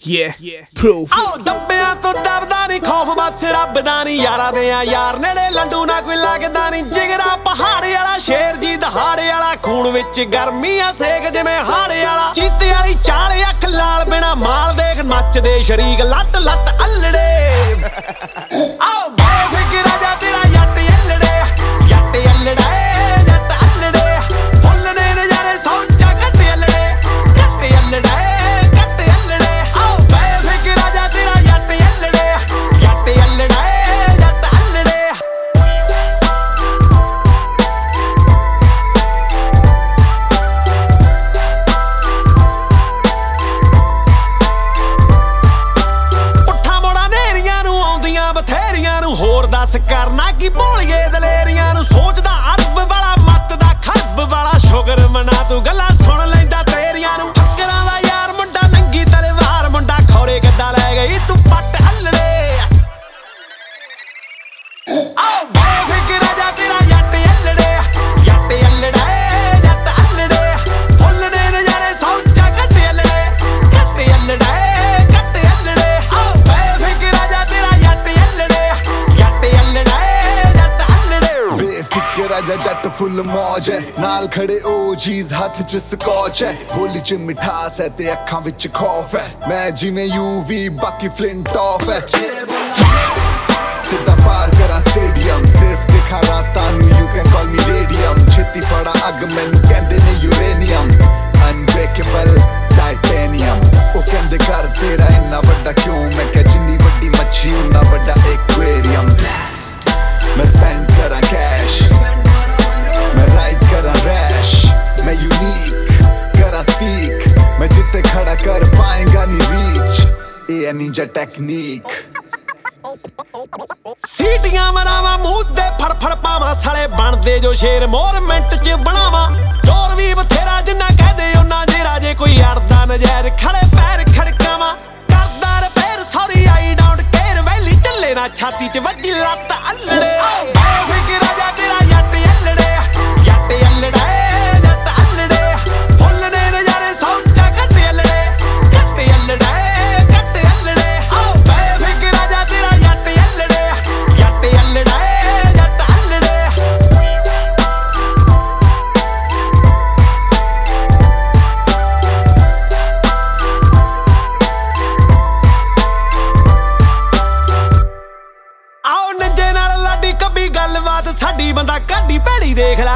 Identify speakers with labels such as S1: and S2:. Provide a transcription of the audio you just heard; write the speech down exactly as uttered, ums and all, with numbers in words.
S1: Yeah, yeah, proof.
S2: ਆਓ ਦੱਬਿਆਂ ਤੋਂ ਦਬਦਾ ਨਹੀਂ ਖੌਫ ਬਸ ਰੱਬ ਦਾ ਨਹੀਂ ਯਾਰਾਂ ਦੇ ਆ ਯਾਰ ਨੇੜੇ ਲੰਡੂ ਨਾ ਕੋਈ ਲੱਗਦਾ ਨਹੀਂ ਜਿਗਰਾ ਪਹਾੜੇ ਵਾਲਾ ਸ਼ੇਰ ਜੀ ਦਹਾੜੇ ਵਾਲਾ ਖੂਨ ਵਿੱਚ ਗਰਮੀ ਆ ਸੇਕ ਜਿਵੇਂ ਹਾੜੇ ਵਾਲਾ ਚੀਤੇ ਵਾਲੀ ਚਾਲ ਅੱਖ ਲਾਲ ਬਿਨਾ ਮਾਲ ਦੇਖ ਨੱਚਦੇ ਸ਼ਰੀਕ ਲੱਟ ਲੱਟ ਅੱਲੜੇ ਆਓ ਬੇਫਿਕਰ ਰਾਜਾ ਤੇਰਾ ਜੱਟ ਅੱਲੜੇ ਜੱਟ ਅੱਲੜੇ ਜੱਟ ਅੱਲੜੇ ਫੁੱਲ ਨੇ ਨਜ਼ਾਰੇ ਸੌਂਚਾ ਕੱਟ ਅੱਲੜੇ ਕੱਟ ਅੱਲੜੇ ਹੋਰ ਦੱਸ ਕਰਨਾ ਕੀ ਭੋਲੀਏ ਦਲੇਰੀਆਂ ਨੂੰ ਸੋਚਦਾ ਅਰਬ ਵਾਲਾ ਮੱਤ ਦਾ ਖਰਬ ਵਾਲਾ ਸ਼ੁਗਰ ਮਨਾ ਤੂੰ ਗੱਲਾਂ ਸੁਣ ਲੈਂਦਾ ਤੇਰੀਆਂ ਨੂੰ ਫੱਕਰਾਂ ਦਾ ਯਾਰ ਮੁੰਡਾ ਨੰਗੀ ਤਲਵਾਰ ਮੁੰਡਾ ਖੌਰੇ ਕਿੱਦਾਂ ਲੈ ਗਈ ਤੂੰ ਪੱਟ ਹੱਲੜੇ ਆਓ ਬੇਫਿਕਰ ਰਾਜਾ ਤੇਰਾ ਜੱਟ ਹੱਲੜੇ ਜੱਟ ਹੱਲੜੇ ਜੱਟ ਹੱਲੜੇ ਫੁੱਲ ਨੇ ਨਜ਼ਾਰੇ ਸੌਂਚਾ ਕੱਟ ਹੱਲੜੇ ਕੱਟ ਹੱਲੜੇ
S3: ਰਾਜਾ ਜੱਟ ਫੁੱਲ ਮੌਜ ਹੈ ਨਾਲ ਖੜੇ ਓ ਜੀਜ਼ ਹੱਥ ਚ ਸਕੌਚ ਹੈ ਬੋਲੀ ਚ ਮਿਠਾਸ ਹੈ ਤੇ ਅੱਖਾਂ ਵਿੱਚ ਖੌਫ ਹੈ ਮੈਂ ਜਿਵੇਂ ਯੂਵੀ ਬਾਕੀ ਫਲਿੰਟ ਆਫ ਹੈ ਸਿੱਧਾ ਪਾਰ ਕਰਾਂ ਸਟੇਡੀਅਮ ਸਿਰਫ ਦਿਖਾ ਰਾਤਾਂ ਨੂੰ you can call me radium ਛੇਤੀ ਫੜਾ ਅੱਗ ਮੈਨੂੰ ਕਹਿੰਦੇ ਨੇ ਯੂਰੇਨੀਅਮ ਅਨਬ੍ਰੇਕੇਬਲ ਟਾਈਟੇਨੀਅਮ ਉਹ ਕਹਿੰਦੇ ਘਰ ਤੇਰਾ ਇੰਨਾ ਵੱਡਾ ਕਿਉਂ ਮੈਂ ਕਿਹਾ ਜਿੰਨੀ ਵੱਡੀ ਮੱਛੀ ਉਨਾ ਵੱਡਾ ਐਕੁਆਰੀਅਮ ਮੈਂ ਸਪੈਂਡ ਕਰਾਂ ਕੈਸ਼ मैं राइड करा रैश मैं यूनिक करा स्पीक मैं जितने खड़ा कर पाएगा नहीं रीच ये है ninja टेक्निक
S2: ਸੀਟੀਆਂ ਮਰਾਵਾਂ ਮੂੰਹ ਤੇ ਫੜ ਫੜ ਪਾਵਾਂ ਸਾਲੇ ਬਣਦੇ ਜੋ ਸ਼ੇਰ ਮੋਰ ਮਿੰਟ ਚ ਬਣਾਵਾਂ ਜ਼ੋਰ ਵੀ ਬਥੇਰਾ ਜਿੰਨਾ ਕਹਦੇ ਉਹਨਾਂ ਜਿਹੜਾ ਜੇ ਕੋਈ ਅੜਦਾ ਨਜ਼ਰ ਖੜੇ ਪੈਰ ਖੜਕਾਵਾਂ ਕਰਦਾ repair sorry I don't care ਵੈਲੀ ਚੱਲੇ ਨਾ ਛਾਤੀ ਚ ਵੱਜੀ ਲੱਤ ਅੱਲੜੇ ਬੇਫਿਕਰ ਰਾਜਾ ਤੇਰਾ ਜੱਟ ਅੱਲੜੇ ਜੱਟ ਅੱਲੜੇ ਜੱਟ ਅੱਲੜੇ ਫੁੱਲ ਨੇ ਨਜ਼ਾਰੇ ਸੌਂਚਾ ਕੱਟ ਅੱਲੜੇ ਕੱਟ ਅੱਲੜੇ ਕੱਟ ਅੱਲੜੇ ਆਓ ਬੇਫਿਕਰ ਰਾਜਾ ਤੇਰਾ ਜੱਟ ਅੱਲੜੇ ਜੱਟ ਅੱਲੜੇ ਜੱਟ ਅੱਲੜੇ ਆਓ ਨੱਜੇ ਨਾਲ ਲਾਡੀ ਕੱਬੀ ਗੱਲਬਾਤ ਸਾਡੀ ਬੰਦਾ ਕਾਢੀ ਭੈੜੀ ਦੇਖ ਲੈ